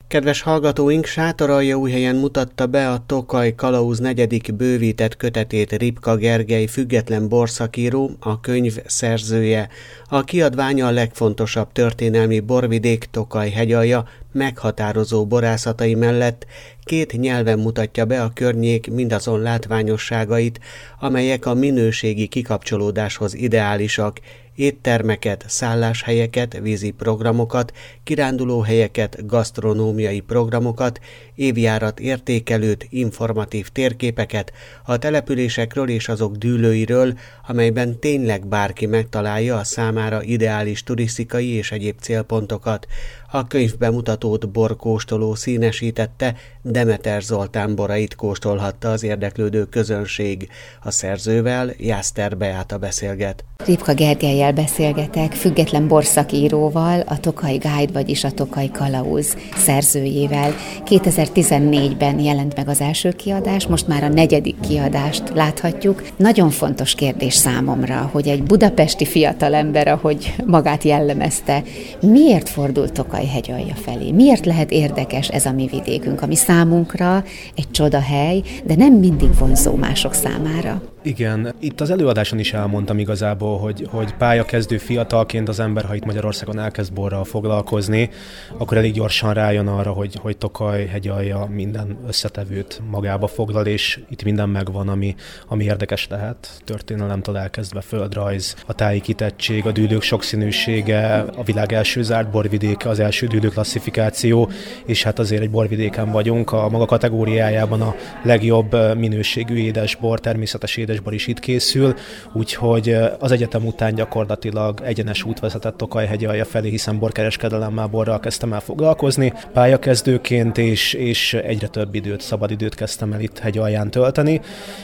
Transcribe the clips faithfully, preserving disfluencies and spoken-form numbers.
Kedves hallgatóink, Sátoraljaújhelyen mutatta be a Tokaj Kalauz negyedik bővített kötetét Ripka Gergely független borszakíró, a könyv szerzője. A kiadványa a legfontosabb történelmi borvidék Tokaj hegyalja meghatározó borászatai mellett két nyelven mutatja be a környék mindazon látványosságait, amelyek a minőségi kikapcsolódáshoz ideálisak, éttermeket, szálláshelyeket, vízi programokat, kirándulóhelyeket, gasztronómiai programokat, évjárat értékelőt, informatív térképeket a településekről és azok dűlőiről, amelyben tényleg bárki megtalálja a számára ideális turisztikai és egyéb célpontokat. A könyvbemutatót borkóstoló színesítette, Demeter Zoltán borait kóstolhatta az érdeklődő közönség. A szerzővel Jászter Beáta beszélget. Ripka Gergellyel beszélgetek, független borszakíróval, a Tokaj Guide, vagyis a Tokaj Kalauz szerzőjével. kétezer-tizennégyben jelent meg az első kiadás, most már a negyedik kiadást láthatjuk. Nagyon fontos kérdés számomra, hogy egy budapesti fiatalember, ahogy magát jellemezte, miért fordult Tokaj hegyalja felé? Miért lehet érdekes ez a mi vidékünk, ami számunkra egy csodahely, de nem mindig vonzó mások számára? Igen, itt az előadáson is elmondtam igazából, hogy, hogy pályakezdő fiatalként az ember, ha itt Magyarországon elkezd borral foglalkozni, akkor elég gyorsan rájön arra, hogy, hogy Tokaj hegyalja minden összetevőt magába foglal, és itt minden megvan, ami, ami érdekes lehet. Történelemtől elkezdve földrajz, a táji kitettség, a dűlők sokszínűsége, a világ első zárt borvidéke, az első dűlő klasszifikáció, és hát azért egy borvidéken vagyunk, a maga kategóriájában a legjobb minőségű édesbor, természetes édesbor is itt készül, úgyhogy az egyetem után gyakorlatilag egyenes út vezetett Tokaj hegyalja felé, hiszen borkereskedelemmel, borral kezdtem el foglalkozni pályakezdőként, és, és egyre több időt, szabadidőt kezdtem el itt hegyalján tölteni,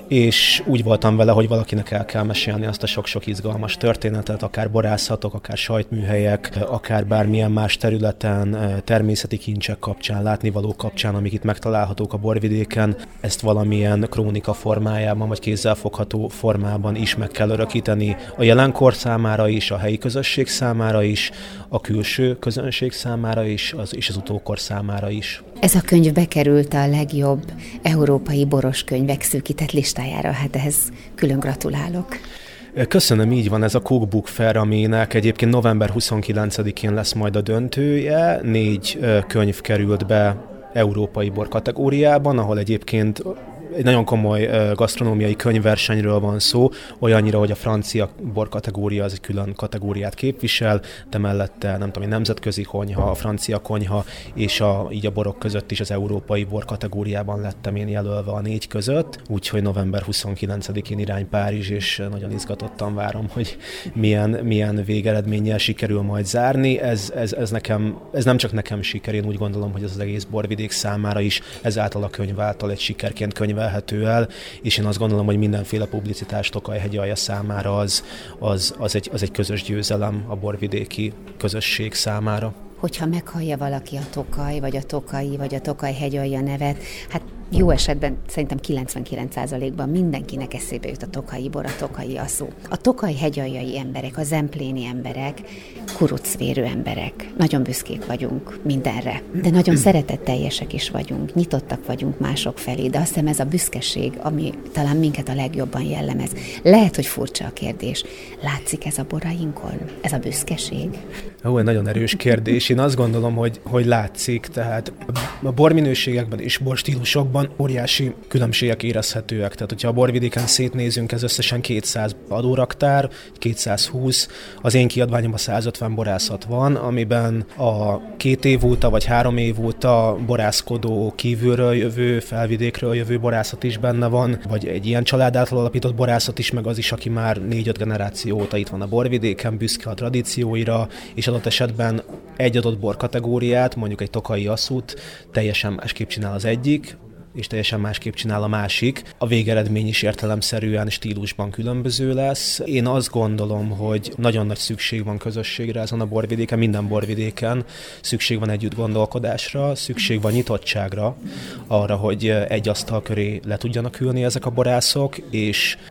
és úgy voltam vele, hogy valakinek el kell mesélni azt a sok-sok izgalmas történetet, akár borászatok, akár sajtműhelyek, akár bármilyen más területen, természeti kincsek kapcsán, látnivalók kapcsán, amik itt megtalálhatók a borvidéken, ezt valamilyen krónika formájában, vagy kézzelfogható formában is meg kell örökíteni a jelenkor számára is, a helyi közösség számára is, a külső közönség számára is, az, és az utókor számára is. Ez a könyv bekerült a legjobb európai boros könyvek szűkített listájára, hát ehhez külön gratulálok. Köszönöm, így van, ez a Cookbook Fair, aminek egyébként november huszonkilencedikén lesz majd a döntője. Négy könyv került be európai bor kategóriában, ahol egyébként egy nagyon komoly gasztronómiai könyvversenyről van szó, olyannyira, hogy a francia bor kategória az egy külön kategóriát képvisel, de mellette nem tudom, egy nemzetközi konyha, a francia konyha, és a, így a borok között is az európai bor kategóriában lettem én jelölve a négy között, úgyhogy november huszonkilencedikén irány Párizs, és nagyon izgatottan várom, hogy milyen, milyen végeredménnyel sikerül majd zárni. Ez, ez, ez, nekem, ez nem csak nekem siker, én úgy gondolom, hogy ez az egész borvidék számára is ezáltal a könyv által egy sikerként könyvelhető el, és én azt gondolom, hogy mindenféle publicitás Tokaj hegyalja számára az, az, az, egy, az egy közös győzelem a borvidéki közösség számára. Hogyha meghallja valaki a Tokaj, vagy a Tokai, vagy a Tokaj hegyalja nevet, hát jó esetben szerintem kilencvenkilenc százalékban mindenkinek eszébe jut a tokaji bor, a tokaji aszó. A Tokaj hegyaljai emberek, a zempléni emberek, kurucvérő emberek. Nagyon büszkék vagyunk mindenre, de nagyon szeretetteljesek is vagyunk, nyitottak vagyunk mások felé, de azt hiszem ez a büszkeség, ami talán minket a legjobban jellemez. Lehet, hogy furcsa a kérdés. Látszik ez a borainkon? Ez a büszkeség? Ó, egy nagyon erős kérdés. Én azt gondolom, hogy, hogy látszik, tehát a borminőségekben és borstílusokban óriási különbségek érezhetőek. Tehát, hogyha a borvidéken szétnézünk, ez összesen kétszáz adóraktár, kétszázhúsz, az én kiadványomban százötven borászat van, amiben a két év óta vagy három év óta borászkodó, kívülről jövő, felvidékről jövő borászat is benne van, vagy egy ilyen család által alapított borászat is, meg az is, aki már négy-öt generáció óta itt van a borvidéken, büszke a tradícióira, és adott esetben egy adott bor kategóriát, mondjuk egy tokaji asszút teljesen másképp csinál az egyik, és teljesen másképp csinál a másik. A végeredmény is értelemszerűen stílusban különböző lesz. Én azt gondolom, hogy nagyon nagy szükség van közösségre ezen a borvidéken, minden borvidéken. Szükség van együtt gondolkodásra, szükség van nyitottságra, arra, hogy egy asztal köré le tudjanak ülni ezek a borászok, és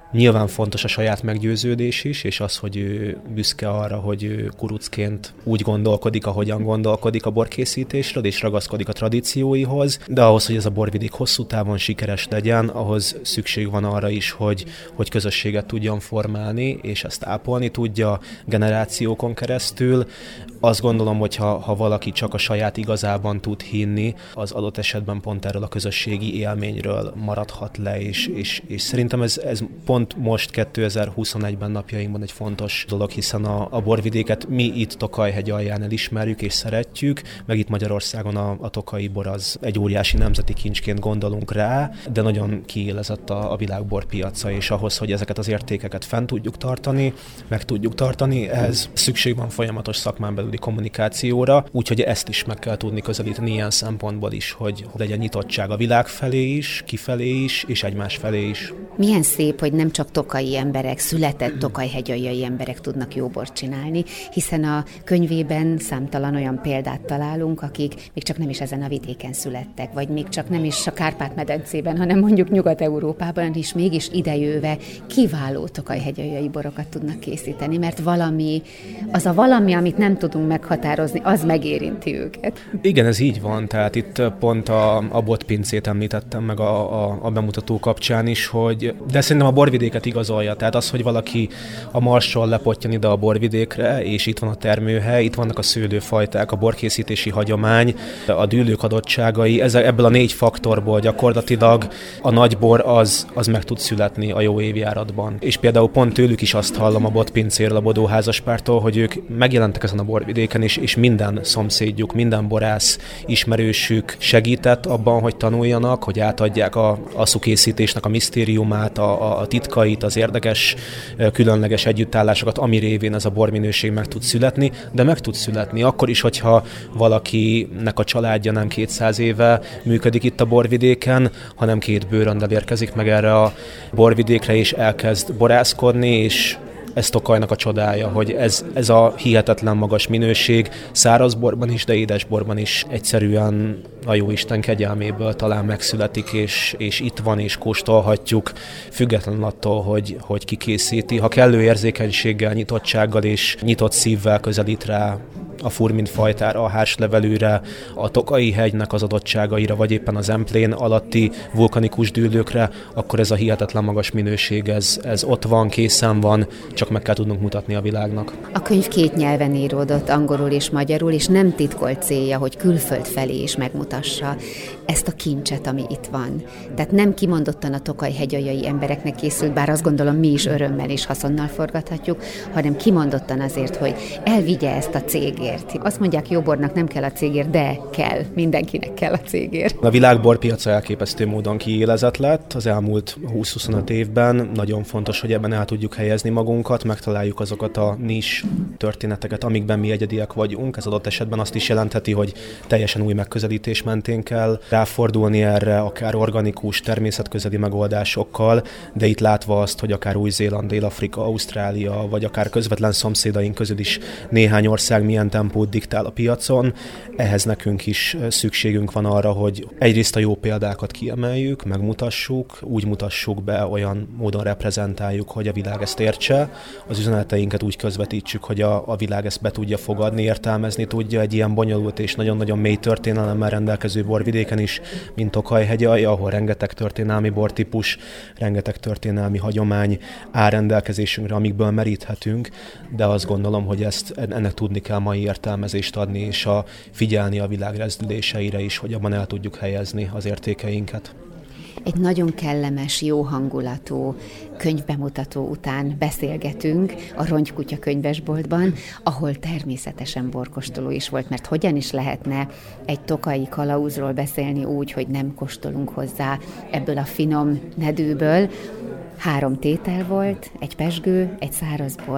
Nyilván fontos a saját meggyőződés is, és az, hogy ő büszke arra, hogy ő kurucként úgy gondolkodik, ahogyan gondolkodik a borkészítésről, és ragaszkodik a tradícióihoz, de ahhoz, hogy ez a borvidék hosszú távon sikeres legyen, ahhoz szükség van arra is, hogy, hogy közösséget tudjon formálni, és ezt ápolni tudja generációkon keresztül. Azt gondolom, hogy ha, ha valaki csak a saját igazában tud hinni, az adott esetben pont erről a közösségi élményről maradhat le, és, és, és szerintem ez, ez pont most kétezer-huszonegyben napjainkban egy fontos dolog, hiszen a, a borvidéket mi itt Tokaj-hegy alján elismerjük és szeretjük, meg itt Magyarországon a, a tokaji bor az egy óriási nemzeti kincsként gondolunk rá, de nagyon kiélezett a, a világborpiaca, és ahhoz, hogy ezeket az értékeket fent tudjuk tartani, meg tudjuk tartani, ehhez szükség van folyamatos szakmán belüli kommunikációra, úgyhogy ezt is meg kell tudni közelíteni ilyen szempontból is, hogy legyen nyitottság a világ felé is, kifelé is, és egymás felé is. Milyen szép, hogy nem csak tokaji emberek, született tokaj-hegyaljai emberek tudnak jó bort csinálni, hiszen a könyvében számtalan olyan példát találunk, akik még csak nem is ezen a vidéken születtek, vagy még csak nem is a Kárpát-medencében, hanem mondjuk Nyugat-Európában is mégis idejöve kiváló tokaj-hegyaljai borokat tudnak készíteni, mert valami, az a valami, amit nem tudunk meghatározni, az megérinti őket. Igen, ez így van, tehát itt pont a, a botpincét említettem meg a, a, a bemutató kapcsán is, hogy de szerintem a borvidéket igazolja, tehát az, hogy valaki a Marsról lepottyan ide a borvidékre, és itt van a termőhely, itt vannak a szőlőfajták, a borkészítési hagyomány, a dűlők adottságai, ez, ebből a négy faktorból gyakorlatilag a nagybor az, az meg tud születni a jó évjáratban. És például pont tőlük is azt hallom a botpincéről, a bodóházaspártól, hogy ők megjelentek ezen a borvidéken, és, és minden szomszédjuk, minden borász ismerősük segített abban, hogy tanuljanak, hogy átadják a asszúkészítésnek a misztériumát, a, a titkait, az érdekes, különleges együttállásokat, ami révén ez a borminőség meg tud születni, de meg tud születni akkor is, hogyha valakinek a családja nem kétszáz éve működik itt a borvidéken, hanem két bőröndel érkezik meg erre a borvidékre, és elkezd borászkodni, és ez Tokajnak a csodája, hogy ez, ez a hihetetlen magas minőség szárazborban is, de édesborban is egyszerűen a jóisten kegyelméből talán megszületik, és, és itt van, és kóstolhatjuk, függetlenül attól, hogy, hogy ki készíti. Ha kellő érzékenységgel, nyitottsággal és nyitott szívvel közelít rá a furmint fajtára, a hárslevelűre, a Tokaji hegynek az adottságaira, vagy éppen az Emplén alatti vulkanikus dűlőkre, akkor ez a hihetetlen magas minőség, ez, ez ott van, készen van, csak meg kell tudnunk mutatni a világnak. A könyv két nyelven íródott, angolul és magyarul, és nem titkolt célja, hogy külföld felé is megmutassa ezt a kincset, ami itt van. Tehát nem kimondottan a tokaj-hegyaljai embereknek készült, bár azt gondolom mi is örömmel és haszonnal forgathatjuk, hanem kimondottan azért, hogy elvigye ezt a cégért. Azt mondják, jó bornak nem kell a cégért, de kell, mindenkinek kell a cégért. A világ borpiaca elképesztő módon kiélezett lett az elmúlt húsz-huszonöt évben. Nagyon fontos, hogy ebben el tudjuk helyezni magunkat, megtaláljuk azokat a nis történeteket, amikben mi egyediek vagyunk. Ez adott esetben azt is jelentheti, hogy teljesen új megközelítés mentén kell ráfordulni erre, akár organikus, természetközeli megoldásokkal, de itt látva azt, hogy akár Új-Zéland, Dél-Afrika, Ausztrália, vagy akár közvetlen szomszédaink közül is néhány ország milyen tempót diktál a piacon, ehhez nekünk is szükségünk van arra, hogy egyrészt a jó példákat kiemeljük, megmutassuk, úgy mutassuk be, olyan módon reprezentáljuk, hogy a világ ezt értse, az üzeneteinket úgy közvetítsük, hogy a, a világ ezt be tudja fogadni, értelmezni tudja egy ilyen bonyolult és nagyon-nagyon mély történelemmel rendelkező borvidéken is, mint Tokaj-hegyalja, ahol rengeteg történelmi bortípus, rengeteg történelmi hagyomány áll rendelkezésünkre, amikből meríthetünk, de azt gondolom, hogy ezt ennek tudni kell mai értelmezést adni, és a, figyelni a világ rezdüléseire is, hogy abban el tudjuk helyezni az értékeinket. Egy nagyon kellemes, jó hangulatú könyvbemutató után beszélgetünk a Rongykutya könyvesboltban, ahol természetesen borkóstoló is volt, mert hogyan is lehetne egy tokaji kalauzról beszélni úgy, hogy nem kóstolunk hozzá ebből a finom nedűből. Három tétel volt, egy pezsgő, egy szárazbor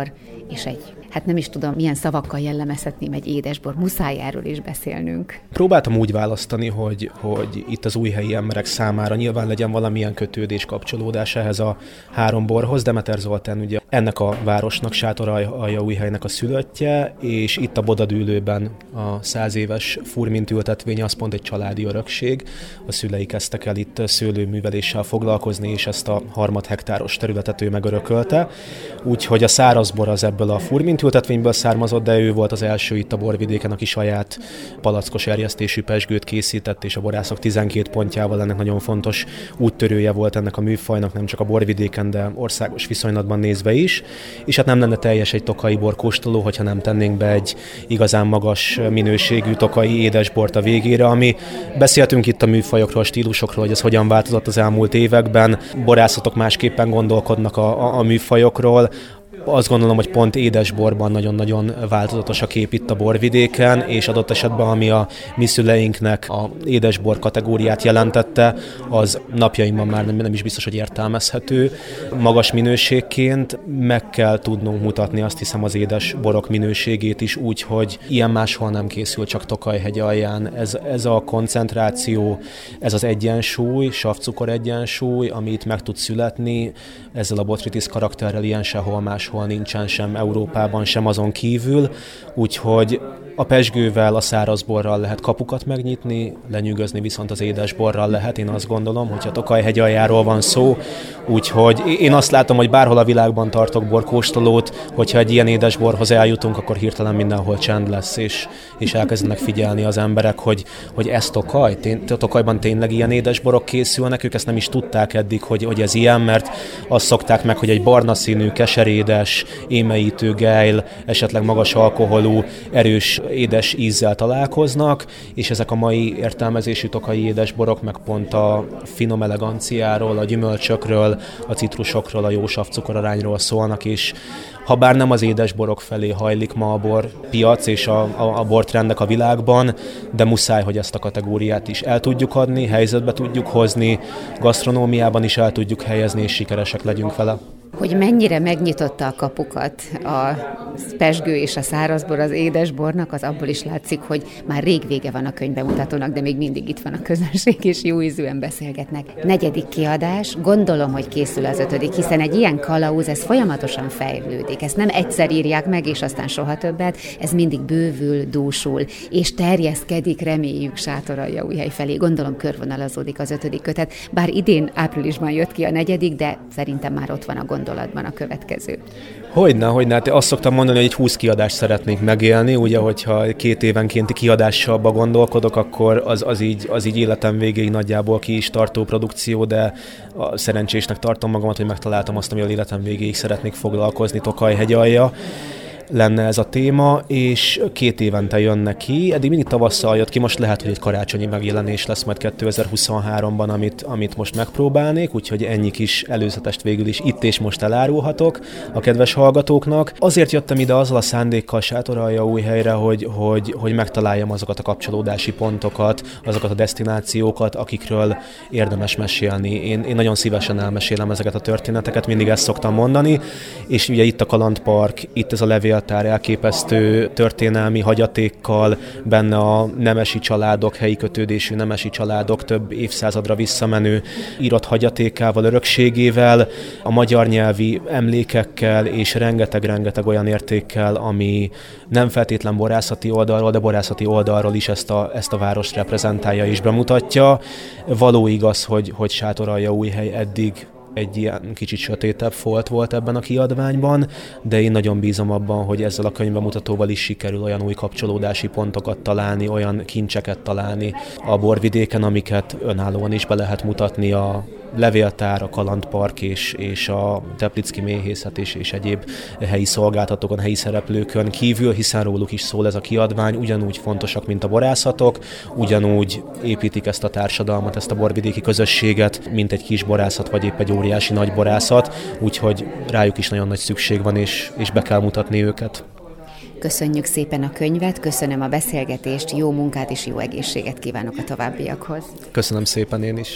és egy, hát nem is tudom, milyen szavakkal jellemezhetném egy édesbor, muszáj erről is beszélnünk. Próbáltam úgy választani, hogy, hogy itt az újhelyi emberek számára nyilván legyen valamilyen kötődés, kapcsolódás ehhez a három borhoz. Demeter Zoltán ugye ennek a városnak, Sátoraljaújhelynek a szülöttje, és itt a Bodadűlőben a száz éves furmint ültetvény, az pont egy családi örökség. A szülei kezdtek el itt szőlőműveléssel foglalkozni, és ezt a harmad hektáros területet ő megörökölte. Úgyhogy a szárazbor az ebből a furmint ültetvényből származott, de ő volt az első itt a borvidéken, aki saját palackos erjesztésű pezsgőt készített, és a borászok tizenkét pontjával ennek nagyon fontos úttörője volt ennek a műfajnak, nem csak a borvidéken, de országos viszonylatban nézve is. És hát nem lenne teljes egy tokaji borkóstoló, hogyha nem tennénk be egy igazán magas minőségű tokaji édesbort a végére, ami beszéltünk itt a műfajokról, a stílusokról, hogy ez hogyan változott az elmúlt években. Borászatok másképpen gondolkodnak a, a, a műfajokról. Azt gondolom, hogy pont édesborban nagyon-nagyon változatos a kép itt a borvidéken, és adott esetben, ami a mi szüleinknek a édesbor kategóriát jelentette, az napjainkban már nem, nem is biztos, hogy értelmezhető. Magas minőségként meg kell tudnunk mutatni, azt hiszem, az édesborok minőségét is úgy, hogy ilyen máshol nem készül, csak Tokaj-hegy alján. Ez, ez a koncentráció, ez az egyensúly, savcukor egyensúly, ami itt meg tud születni, ezzel a botrytis karakterrel ilyen sehol máshol nincsen, sem Európában, sem azon kívül, úgyhogy a pezsgővel, a szárazborral lehet kapukat megnyitni, lenyűgözni viszont az édesborral lehet, én azt gondolom, hogyha Tokaj-hegy aljáról van szó, úgyhogy én azt látom, hogy bárhol a világban tartok borkóstolót, hogyha egy ilyen édesborhoz eljutunk, akkor hirtelen mindenhol csend lesz, és, és elkezdenek figyelni az emberek, hogy, hogy ez Tokaj, Tén, Tokajban tényleg ilyen édesborok készülnek, ők ezt nem is tudták eddig, hogy, hogy ez ilyen, mert azt szokták meg, hogy egy barna színű, keserédes, émeítő gejl, esetleg magas alkoholú, erős édes ízzel találkoznak, és ezek a mai értelmezésű tokai édesborok meg pont a finom eleganciáról, a gyümölcsökről, a citrusokról, a jó savcukor arányról szólnak, és ha bár nem az édesborok felé hajlik ma a borpiac és a, a, a bortrendek a világban, de muszáj, hogy ezt a kategóriát is el tudjuk adni, helyzetbe tudjuk hozni, gasztronómiában is el tudjuk helyezni, és sikeresek legyünk vele. Hogy mennyire megnyitotta a kapukat a pezsgő és a szárazbor az édesbornak, az abból is látszik, hogy már rég vége van a könyvbemutatónak, de még mindig itt van a közönség, és jó ízűen beszélgetnek. Negyedik kiadás, gondolom, hogy készül az ötödik, hiszen egy ilyen kalauz, ez folyamatosan fejlődik. Ezt nem egyszer írják meg, és aztán soha többet, ez mindig bővül, dúsul, és terjeszkedik, reméljük, Sátoraljaújhely felé. Gondolom körvonalazódik az ötödik kötet, bár idén áprilisban jött ki a negyedik, de szerintem már ott van a gondolatban a következő. Hogyne, hogyne. Hát azt szoktam mondani, hogy egy húsz kiadást szeretnék megélni, ugye, hogyha két évenkénti kiadással abba gondolkodok, akkor az, az, így, az így életem végéig nagyjából ki is tartó produkció, de szerencsésnek tartom magamat, hogy megtaláltam azt, amivel életem végéig szeretnék foglalkozni, Tokaj-hegy alja lenne ez a téma, és két évente jönnek ki. Eddig mindig tavasszal jött ki, most lehet, hogy egy karácsonyi megjelenés lesz majd kétezer-huszonháromban, amit, amit most megpróbálnék, úgyhogy ennyi kis előzetest végül is itt és most elárulhatok a kedves hallgatóknak. Azért jöttem ide azzal a szándékkal Sátoraljaújhelyre, hogy, hogy, hogy megtaláljam azokat a kapcsolódási pontokat, azokat a desztinációkat, akikről érdemes mesélni. Én, én nagyon szívesen elmesélem ezeket a történeteket, mindig ezt szoktam mondani, és ugye itt a Kalandpark, itt ez a levél elképesztő történelmi hagyatékkal, benne a nemesi családok, helyi kötődésű nemesi családok több évszázadra visszamenő írott hagyatékával, örökségével, a magyar nyelvi emlékekkel és rengeteg-rengeteg olyan értékkel, ami nem feltétlen borászati oldalról, de borászati oldalról is ezt a, ezt a várost reprezentálja és bemutatja. Való igaz, hogy, hogy Sátoraljaújhely eddig egy ilyen kicsit sötétebb folt volt ebben a kiadványban, de én nagyon bízom abban, hogy ezzel a könyvbemutatóval is sikerül olyan új kapcsolódási pontokat találni, olyan kincseket találni a borvidéken, amiket önállóan is be lehet mutatni a levéltár, a Kalandpark és, és a Teplicki méhészet és, és egyéb helyi szolgáltatókon, helyi szereplőkön kívül, hiszen róluk is szól ez a kiadvány, ugyanúgy fontosak, mint a borászatok, ugyanúgy építik ezt a társadalmat, ezt a borvidéki közösséget, mint egy kis borászat, vagy épp egy óriási nagy borászat, úgyhogy rájuk is nagyon nagy szükség van, és, és be kell mutatni őket. Köszönjük szépen a könyvet, köszönöm a beszélgetést, jó munkát és jó egészséget kívánok a továbbiakhoz. Köszönöm szépen én is.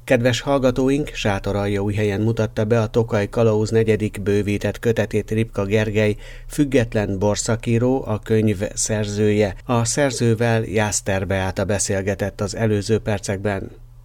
Kedves hallgatóink, Sátoraljaújhelyen mutatta be a Tokaj Kalauz negyedik bővített kötetét Ripka Gergely, független borszakíró, a könyv szerzője. A szerzővel Jászter Beáta beszélgetett az előző percekben.